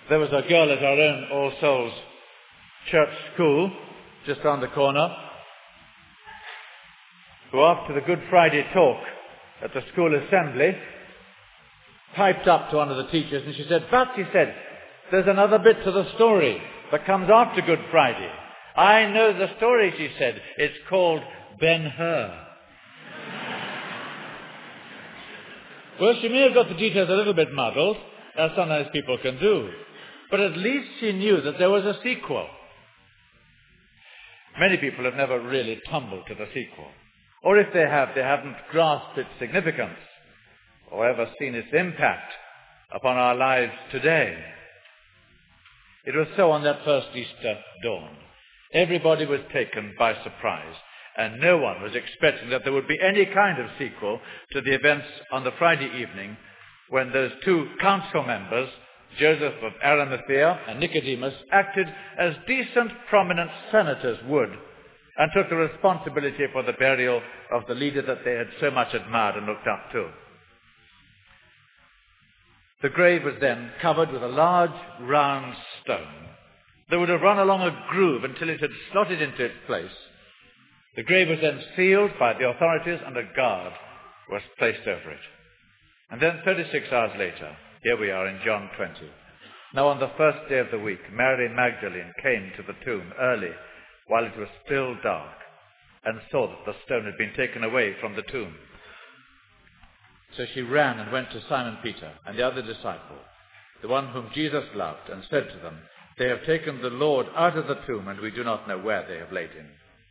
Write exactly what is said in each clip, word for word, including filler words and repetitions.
There was a girl at our own All Souls Church School, just round the corner, who after the Good Friday talk at the school assembly, piped up to one of the teachers and she said, "But," she said, "there's another bit to the story that comes after Good Friday. I know the story," she said. "It's called Ben-Hur." Well, she may have got the details a little bit muddled, as sometimes people can do, but at least she knew that there was a sequel. Many people have never really tumbled to the sequel. Or if they have, they haven't grasped its significance or ever seen its impact upon our lives today. It was so on that first Easter dawn. Everybody was taken by surprise, and no one was expecting that there would be any kind of sequel to the events on the Friday evening when those two council members, Joseph of Arimathea and Nicodemus, acted as decent, prominent senators would and took the responsibility for the burial of the leader that they had so much admired and looked up to. The grave was then covered with a large, round stone that would have run along a groove until it had slotted into its place. The grave was then sealed by the authorities and a guard was placed over it. And then thirty-six hours later, here we are in John twenty. Now on the first day of the week, Mary Magdalene came to the tomb early while it was still dark and saw that the stone had been taken away from the tomb. So she ran and went to Simon Peter and the other disciple, the one whom Jesus loved, and said to them, "They have taken the Lord out of the tomb, and we do not know where they have laid him."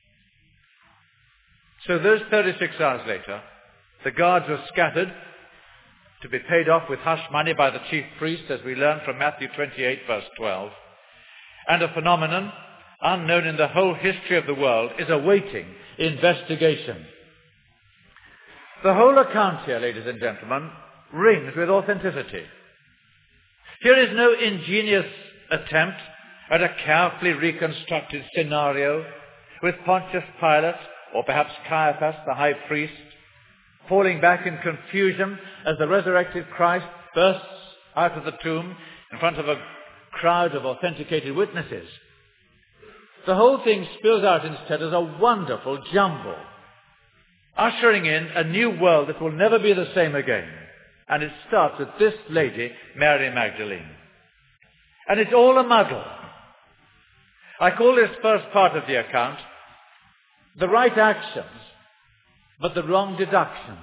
So those thirty-six hours later, the guards were scattered to be paid off with hush money by the chief priest, as we learn from Matthew twenty-eight, verse twelve. And a phenomenon unknown in the whole history of the world is awaiting investigation. The whole account here, ladies and gentlemen, rings with authenticity. Here is no ingenious attempt at a carefully reconstructed scenario with Pontius Pilate or perhaps Caiaphas, the high priest, falling back in confusion as the resurrected Christ bursts out of the tomb in front of a crowd of authenticated witnesses. The whole thing spills out instead as a wonderful jumble, ushering in a new world that will never be the same again. And it starts with this lady, Mary Magdalene. And it's all a muddle. I call this first part of the account the right actions, but the wrong deductions.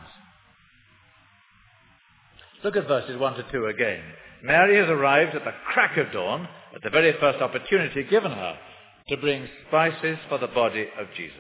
Look at verses one to two again. Mary has arrived at the crack of dawn, at the very first opportunity given her to bring spices for the body of Jesus.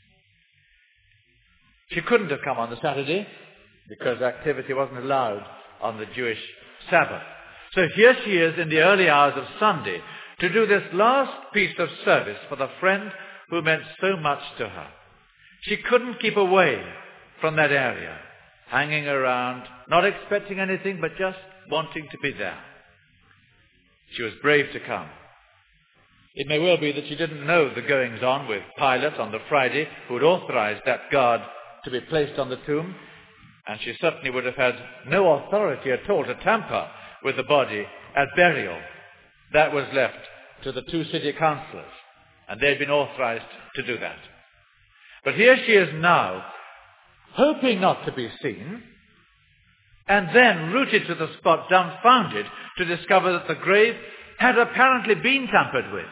She couldn't have come on the Saturday because activity wasn't allowed on the Jewish Sabbath. So here she is in the early hours of Sunday to do this last piece of service for the friend who meant so much to her. She couldn't keep away from that area, hanging around, not expecting anything, but just wanting to be there. She was brave to come. It may well be that she didn't know the goings-on with Pilate on the Friday, who had authorized that guard to be placed on the tomb, and she certainly would have had no authority at all to tamper with the body at burial. That was left to the two city councillors, and they had been authorized to do that. But here she is now, hoping not to be seen, and then rooted to the spot, dumbfounded, to discover that the grave had apparently been tampered with.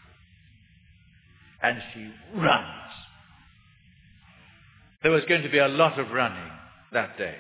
And she runs. There was going to be a lot of running that day.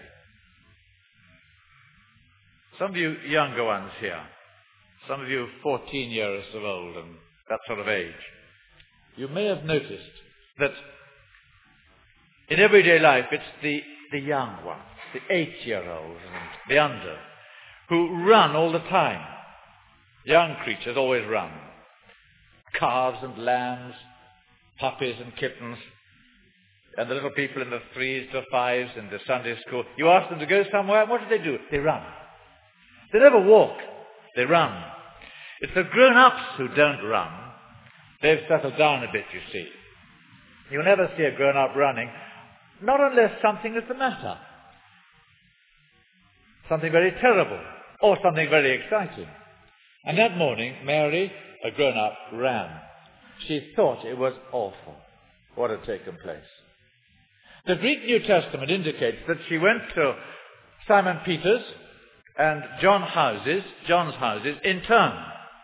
Some of you younger ones here, some of you fourteen years of old and that sort of age, you may have noticed that in everyday life it's the, the young ones, the eight-year-olds and the under, who run all the time. Young creatures always run. Calves and lambs, puppies and kittens, and the little people in the threes to fives in the Sunday school. You ask them to go somewhere, and what do they do? They run. They never walk. They run. It's the grown-ups who don't run. They've settled down a bit, you see. You'll never see a grown-up running, not unless something is the matter. Something very terrible, or something very exciting. And that morning, Mary, a grown-up, ran. She thought it was awful what had taken place. The Greek New Testament indicates that she went to Simon Peter's and John houses, John's houses in turn.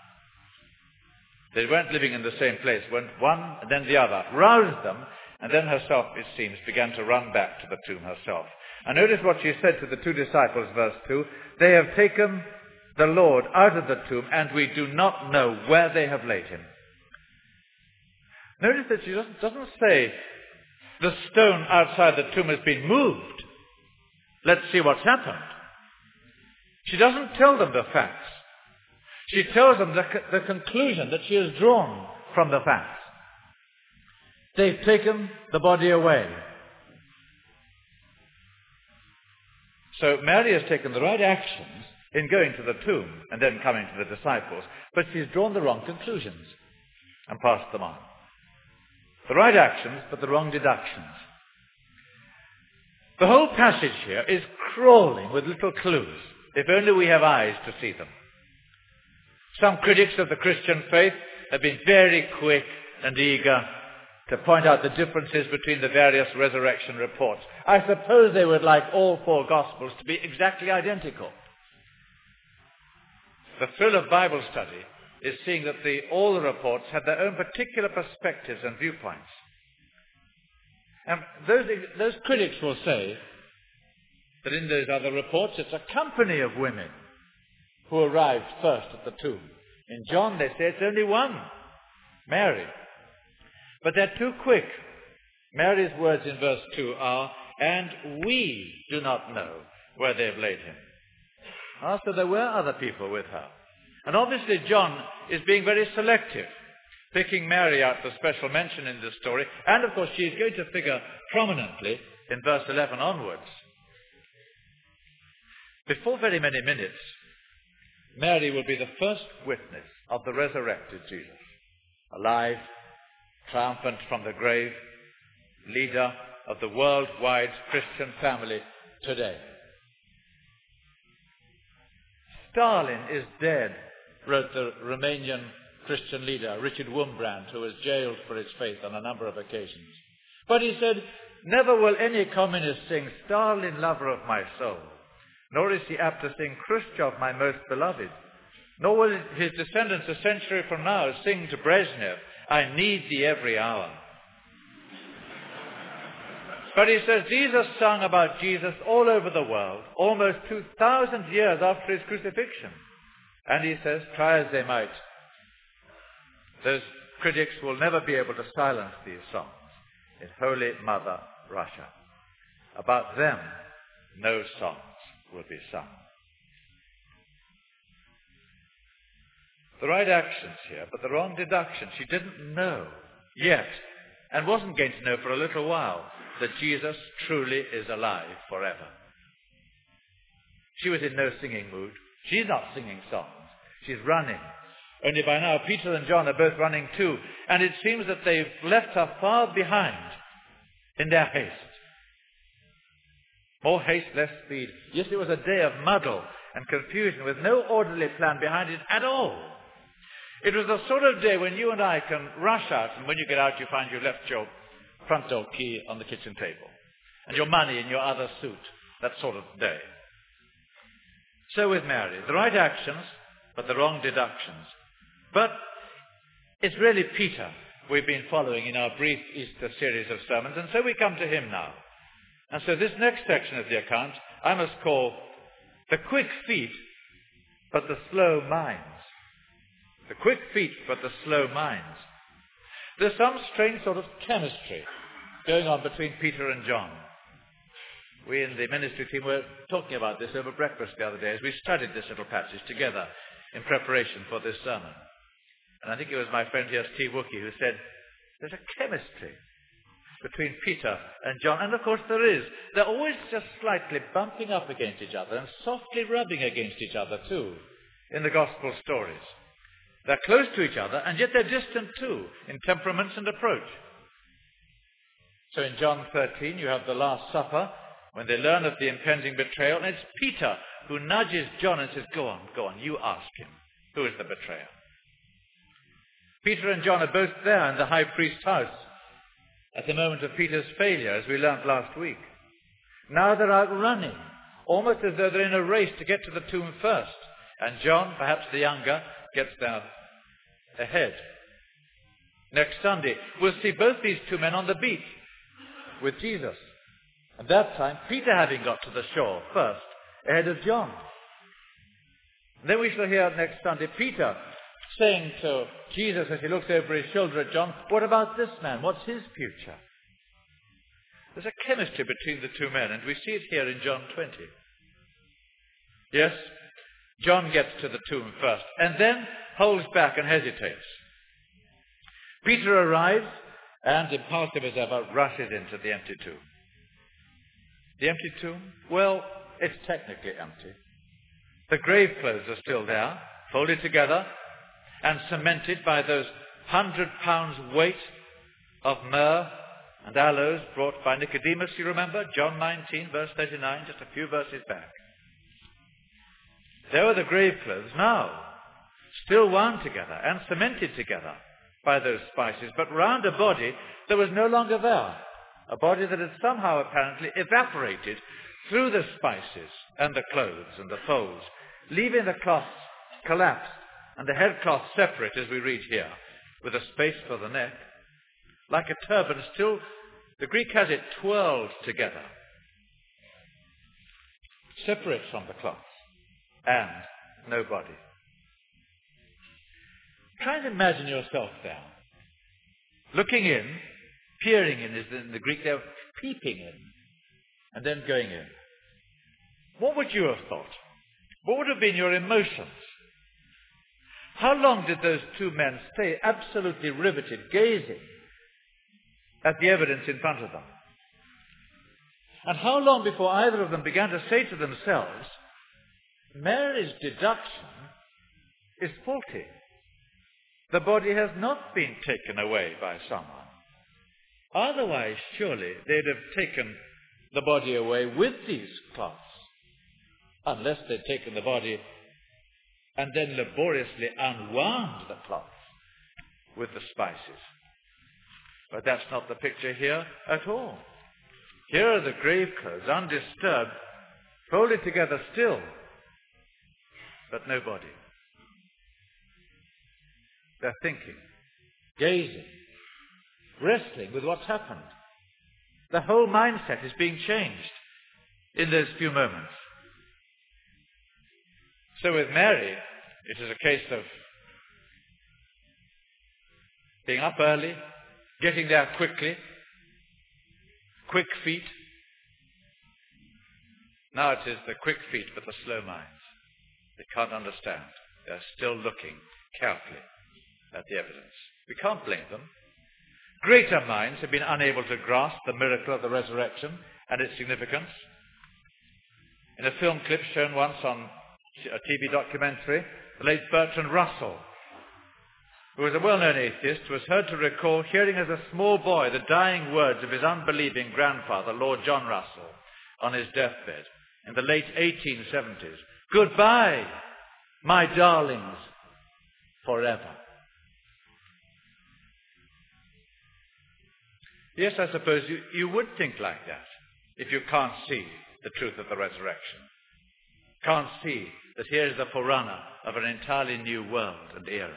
They weren't living in the same place, went one and then the other, roused them, and then herself, it seems, began to run back to the tomb herself. And notice what she said to the two disciples, verse two, "They have taken the Lord out of the tomb, and we do not know where they have laid him." Notice that she doesn't, doesn't say, the stone outside the tomb has been moved. Let's see what's happened. She doesn't tell them the facts. She tells them the, the conclusion that she has drawn from the facts. They've taken the body away. So Mary has taken the right actions in going to the tomb and then coming to the disciples, but she's drawn the wrong conclusions and passed them on. The right actions, but the wrong deductions. The whole passage here is crawling with little clues, if only we have eyes to see them. Some critics of the Christian faith have been very quick and eager to point out the differences between the various resurrection reports. I suppose they would like all four Gospels to be exactly identical. The thrill of Bible study is seeing that the, all the reports have their own particular perspectives and viewpoints. And those, those critics will say that in those other reports it's a company of women who arrived first at the tomb. In John they say it's only one, Mary. But they're too quick. Mary's words in verse two are, "And we do not know where they've laid him." Ah, so there were other people with her. And obviously John is being very selective, picking Mary out for special mention in this story. And of course she is going to figure prominently in verse eleven onwards. Before very many minutes, Mary will be the first witness of the resurrected Jesus, alive, triumphant from the grave, leader of the worldwide Christian family today. Stalin is dead, wrote the Romanian Christian leader, Richard Wurmbrand, who was jailed for his faith on a number of occasions. But he said, "Never will any communist sing, 'Stalin, lover of my soul,' nor is he apt to sing, 'Khrushchev, my most beloved,' nor will his descendants a century from now sing to Brezhnev, 'I need thee every hour.'" But he says these are sung about Jesus all over the world, almost two thousand years after his crucifixion. And he says, try as they might, those critics will never be able to silence these songs in Holy Mother Russia. About them, no songs will be sung. The right actions here, but the wrong deductions. She didn't know yet, and wasn't going to know for a little while, that Jesus truly is alive forever. She was in no singing mood. She's not singing songs. She's running. Only by now, Peter and John are both running too, and it seems that they've left her far behind in their haste. More haste, less speed. Yes, it was a day of muddle and confusion with no orderly plan behind it at all. It was the sort of day when you and I can rush out, and when you get out you find you left your front door key on the kitchen table and your money in your other suit. That sort of day. So with Mary, the right actions, but the wrong deductions. But it's really Peter we've been following in our brief Easter series of sermons, and so we come to him now. And so this next section of the account I must call the quick feet, but the slow minds. The quick feet, but the slow minds. There's some strange sort of chemistry going on between Peter and John. We in the ministry team were talking about this over breakfast the other day as we studied this little passage together in preparation for this sermon. And I think it was my friend here, Steve Wookie, who said, there's a chemistry between Peter and John. And of course there is. They're always just slightly bumping up against each other and softly rubbing against each other too in the gospel stories. They're close to each other, and yet they're distant too, in temperaments and approach. So in John thirteen, you have the Last Supper, when they learn of the impending betrayal, and it's Peter who nudges John and says, go on, go on, you ask him. Who is the betrayer? Peter and John are both there in the high priest's house at the moment of Peter's failure, as we learnt last week. Now they're out running, almost as though they're in a race to get to the tomb first. And John, perhaps the younger, gets there ahead. Next Sunday, we'll see both these two men on the beach with Jesus. And that time, Peter having got to the shore first, ahead of John. And then we shall hear next Sunday Peter saying to Jesus as he looks over his shoulder at John, what about this man? What's his future? There's a chemistry between the two men, and we see it here in John twenty. Yes, John gets to the tomb first, and then holds back and hesitates. Peter arrives, and, impulsive as ever, rushes into the empty tomb. The empty tomb? Well, it's technically empty. The grave clothes are still there, folded together, and cemented by those hundred pounds weight of myrrh and aloes brought by Nicodemus, you remember? John nineteen, verse thirty-nine, just a few verses back. There were the grave clothes now, still wound together and cemented together by those spices, but round a body that was no longer there, a body that had somehow apparently evaporated through the spices and the clothes and the folds, leaving the cloth collapsed and the headcloth separate, as we read here, with a space for the neck, like a turban still, the Greek has it twirled together, separate from the cloth, and no body. Try and imagine yourself there, looking in, peering in is in the Greek there, peeping in, and then going in. What would you have thought? What would have been your emotions? How long did those two men stay absolutely riveted, gazing at the evidence in front of them? And how long before either of them began to say to themselves, Mary's deduction is faulty. The body has not been taken away by someone. Otherwise, surely, they'd have taken the body away with these cloths, unless they'd taken the body and then laboriously unwound the cloth with the spices. But that's not the picture here at all. Here are the grave clothes, undisturbed, folded together still, but no body. They're thinking, gazing, wrestling with what's happened. The whole mindset is being changed in those few moments. So with Mary, it is a case of being up early, getting there quickly, quick feet. Now it is the quick feet but the slow minds. They can't understand. They're still looking carefully at the evidence. We can't blame them. Greater minds have been unable to grasp the miracle of the resurrection and its significance. In a film clip shown once on a T V documentary, the late Bertrand Russell, who was a well-known atheist, was heard to recall hearing as a small boy the dying words of his unbelieving grandfather, Lord John Russell, on his deathbed in the late eighteen seventies. Goodbye, my darlings, forever. Yes, I suppose you, you would think like that if you can't see the truth of the resurrection. Can't see that here is the forerunner of an entirely new world and era.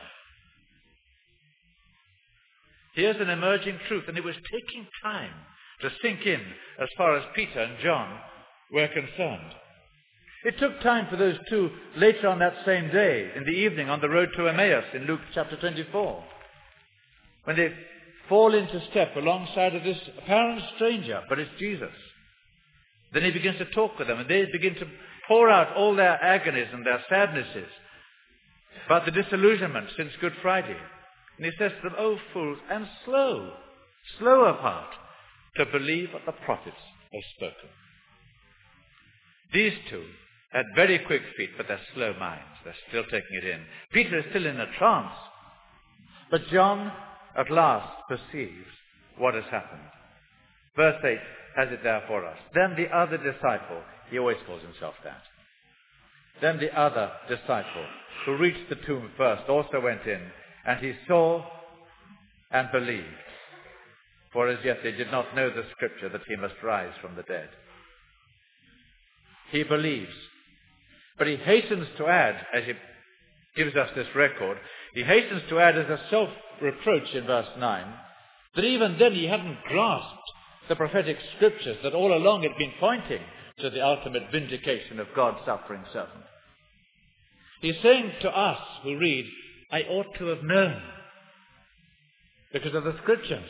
Here's an emerging truth, and it was taking time to sink in as far as Peter and John were concerned. It took time for those two later on that same day, in the evening, on the road to Emmaus in Luke chapter twenty-four, when they fall into step alongside of this apparent stranger, but it's Jesus. Then he begins to talk with them, and they begin to pour out all their agonies and their sadnesses about the disillusionment since Good Friday. And he says to them, "Oh, fools, and slow, slow of heart to believe what the prophets have spoken." These two had very quick feet, but they're slow minds. They're still taking it in. Peter is still in a trance. But John at last perceives what has happened. Verse eight has it there for us. Then the other disciple, he always calls himself that. Then the other disciple, who reached the tomb first, also went in, and he saw and believed. For as yet they did not know the scripture that he must rise from the dead. He believes. But he hastens to add, as he gives us this record, he hastens to add as a self-reproach in verse nine, that even then he hadn't grasped the prophetic scriptures that all along had been pointing to the ultimate vindication of God's suffering servant. He's saying to us who read, I ought to have known because of the scriptures.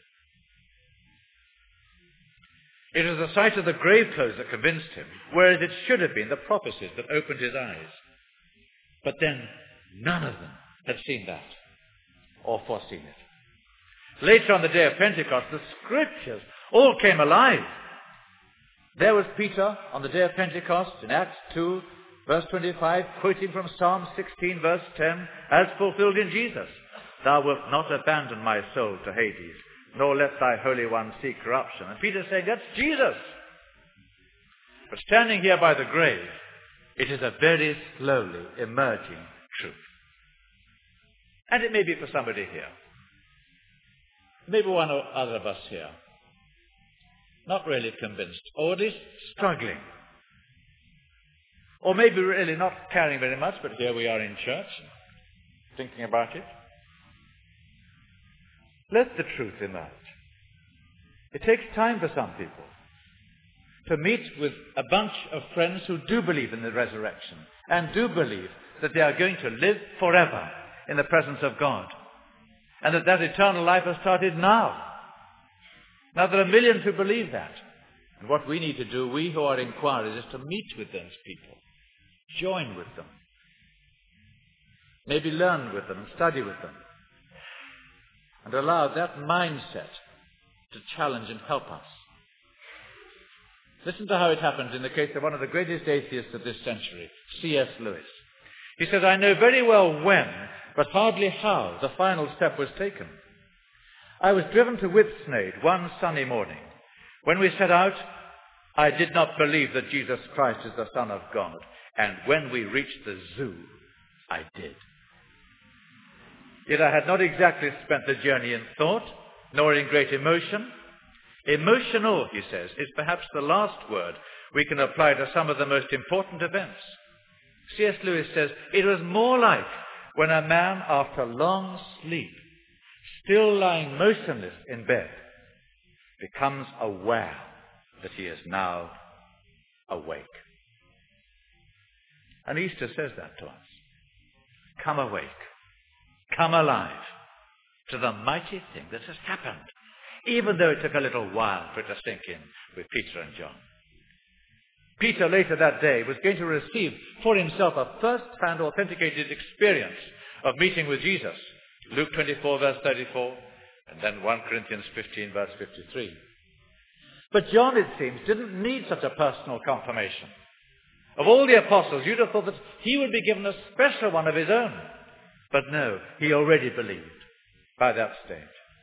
It was the sight of the grave clothes that convinced him, whereas it should have been the prophecies that opened his eyes. But then none of them had seen that or foreseen it. Later on the day of Pentecost, the scriptures all came alive. There was Peter on the day of Pentecost in Acts two, verse twenty-five, quoting from Psalm sixteen, verse ten, as fulfilled in Jesus. Thou wilt not abandon my soul to Hades, nor let thy Holy One see corruption. And Peter's saying, that's Jesus. But standing here by the grave, it is a very slowly emerging truth. And it may be for somebody here. Maybe one or other of us here. Not really convinced, or at least struggling. Or maybe really not caring very much, but here we are in church, thinking about it. Let the truth emerge. It takes time for some people to meet with a bunch of friends who do believe in the resurrection and do believe that they are going to live forever in the presence of God, and that that eternal life has started now. Now there are millions who believe that. And what we need to do, we who are inquirers, is to meet with those people, join with them, maybe learn with them, study with them, and allow that mindset to challenge and help us. Listen to how it happened in the case of one of the greatest atheists of this century, C S Lewis. He says, I know very well when, but hardly how, the final step was taken. I was driven to Whipsnade one sunny morning. When we set out, I did not believe that Jesus Christ is the Son of God. And when we reached the zoo, I did. Yet I had not exactly spent the journey in thought, nor in great emotion. Emotional, he says, is perhaps the last word we can apply to some of the most important events. C S Lewis says, it was more like when a man, after long sleep, still lying motionless in bed, becomes aware that he is now awake. And Easter says that to us. Come awake. Come alive to the mighty thing that has happened, even though it took a little while for it to sink in with Peter and John. Peter later that day was going to receive for himself a first-hand authenticated experience of meeting with Jesus. Luke twenty-four, verse thirty-four, and then First Corinthians fifteen, verse fifty-three. But John, it seems, didn't need such a personal confirmation. Of all the apostles, you'd have thought that he would be given a special one of his own. But no, he already believed by that stage.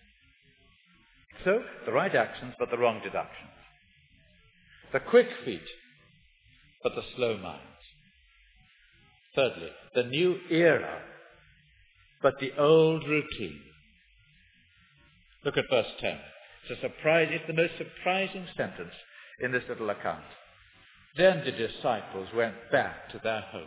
So, the right actions, but the wrong deductions. The quick feet, but the slow minds. Thirdly, the new era, but the old routine. Look at verse ten. It's a surprise, it's the most surprising sentence in this little account. Then the disciples went back to their homes.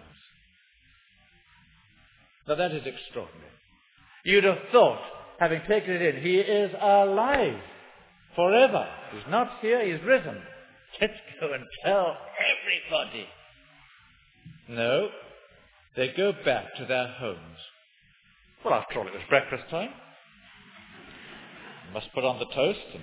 Now that is extraordinary. You'd have thought, having taken it in, he is alive forever. He's not here, he's risen. Let's go and tell everybody. No, they go back to their homes. Well, after all, it was breakfast time. Must put on the toast. And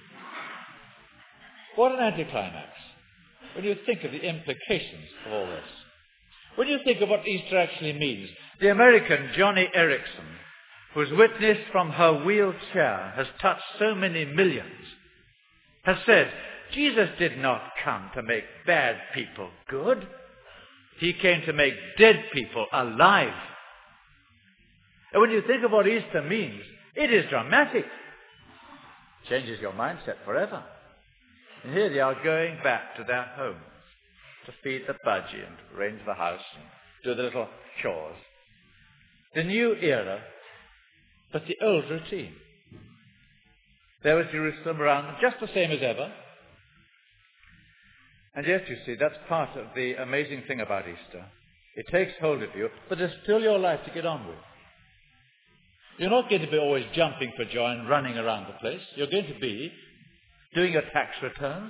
what an anticlimax when you think of the implications of all this. When you think of what Easter actually means. The American Joni Eareckson, whose witness from her wheelchair has touched so many millions, has said, Jesus did not come to make bad people good. He came to make dead people alive. And when you think of what Easter means, it is dramatic. Changes your mindset forever. And here they are going back to their homes. to feed the budgie and arrange the house and do the little chores. The new era, but the old routine. There was Jerusalem around just the same as ever. And yet, you see, that's part of the amazing thing about Easter. It takes hold of you, but there's still your life to get on with. You're not going to be always jumping for joy and running around the place. You're going to be doing your tax returns,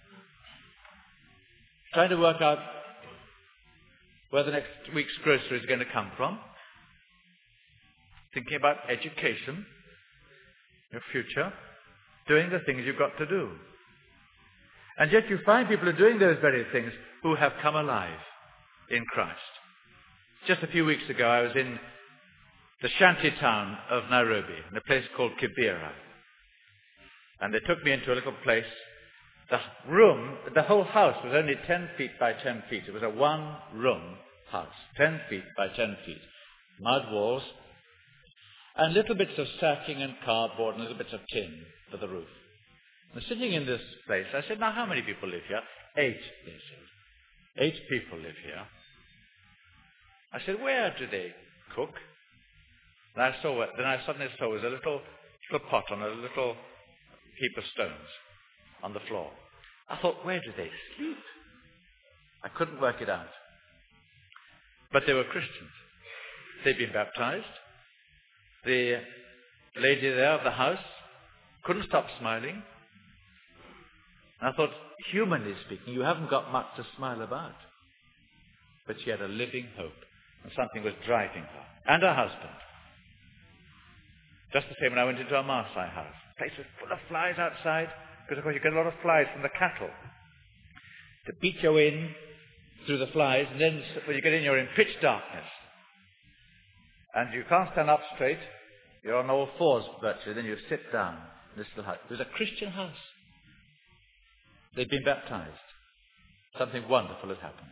trying to work out where the next week's grocery is going to come from, thinking about education, your future, doing the things you've got to do. And yet you find people are doing those very things who have come alive in Christ. Just a few weeks ago, I was in the shanty town of Nairobi, in a place called Kibera. And they took me into a little place. The room, the whole house was only ten feet by ten feet. It was a one-room house, ten feet by ten feet. Mud walls, and little bits of sacking and cardboard and little bits of tin for the roof. And sitting in this place, I said, now how many people live here? Eight, they said. Eight people live here. I said, where do they cook? And I saw, then I suddenly saw there was a little, little pot on a little heap of stones on the floor. I thought, where do they sleep? I couldn't work it out. But they were Christians. They'd been baptized. The lady there of the house couldn't stop smiling. And I thought, humanly speaking, you haven't got much to smile about. But she had a living hope, and something was driving her, and her husband. Just the same when I went into a Maasai house. The place was full of flies outside, because of course you get a lot of flies from the cattle. To beat you in through the flies, and then when you get in, you're in pitch darkness. And you can't stand up straight. You're on all fours virtually, then you sit down in this little house. It was a Christian house. They'd been baptized. Something wonderful had happened.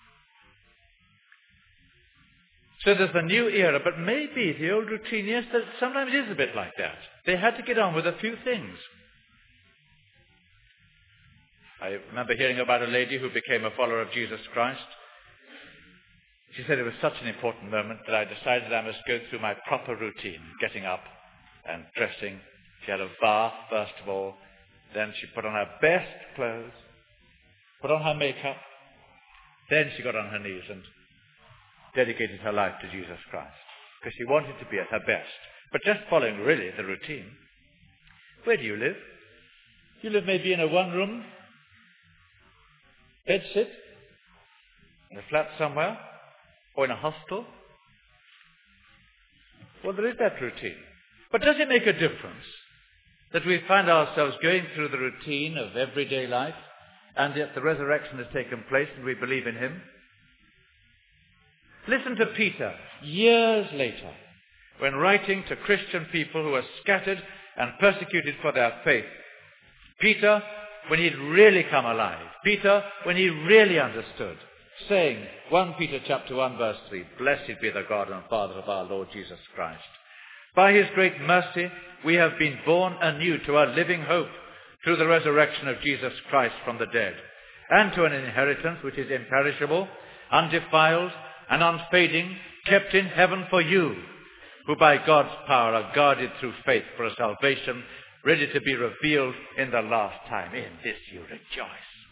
So there's a new era, but maybe the old routine, yes, that sometimes it is a bit like that. They had to get on with a few things. I remember hearing about a lady who became a follower of Jesus Christ. She said it was such an important moment that I decided I must go through my proper routine, getting up and dressing. She had a bath, first of all. Then she put on her best clothes, put on her makeup. Then she got on her knees and dedicated her life to Jesus Christ, because she wanted to be at her best. But just following, really, the routine. Where do you live? You live maybe in a one-room bedsit, in a flat somewhere, or in a hostel. Well, there is that routine. But does it make a difference that we find ourselves going through the routine of everyday life, and yet the resurrection has taken place and we believe in him? Listen to Peter, years later, when writing to Christian people who were scattered and persecuted for their faith. Peter, when he'd really come alive. Peter, when he really understood, saying, First Peter chapter one, verse three, Blessed be the God and Father of our Lord Jesus Christ. By his great mercy, we have been born anew to a living hope through the resurrection of Jesus Christ from the dead, and to an inheritance which is imperishable, undefiled, and unfading, kept in heaven for you, who by God's power are guarded through faith for a salvation ready to be revealed in the last time. In this you rejoice.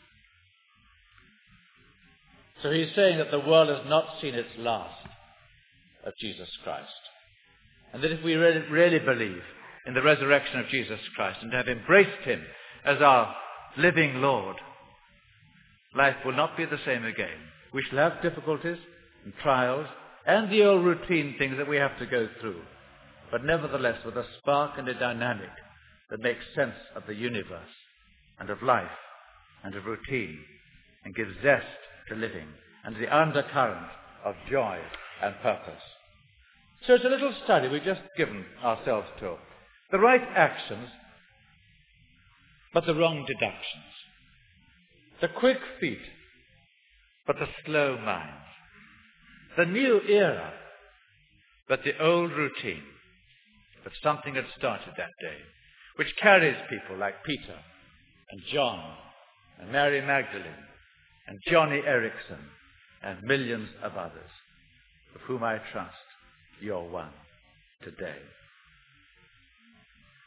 So he's saying that the world has not seen its last of Jesus Christ. And that if we really, really believe in the resurrection of Jesus Christ and have embraced him as our living Lord, life will not be the same again. We shall have difficulties and trials and the old routine things that we have to go through, but nevertheless with a spark and a dynamic that makes sense of the universe and of life and of routine and gives zest to living and the undercurrent of joy and purpose. So it's a little study we've just given ourselves to. The right actions, but the wrong deductions. The quick feet, but the slow minds. The new era, but the old routine. But something had started that day, which carries people like Peter and John and Mary Magdalene and Johnny Erickson and millions of others, of whom I trust you're one today.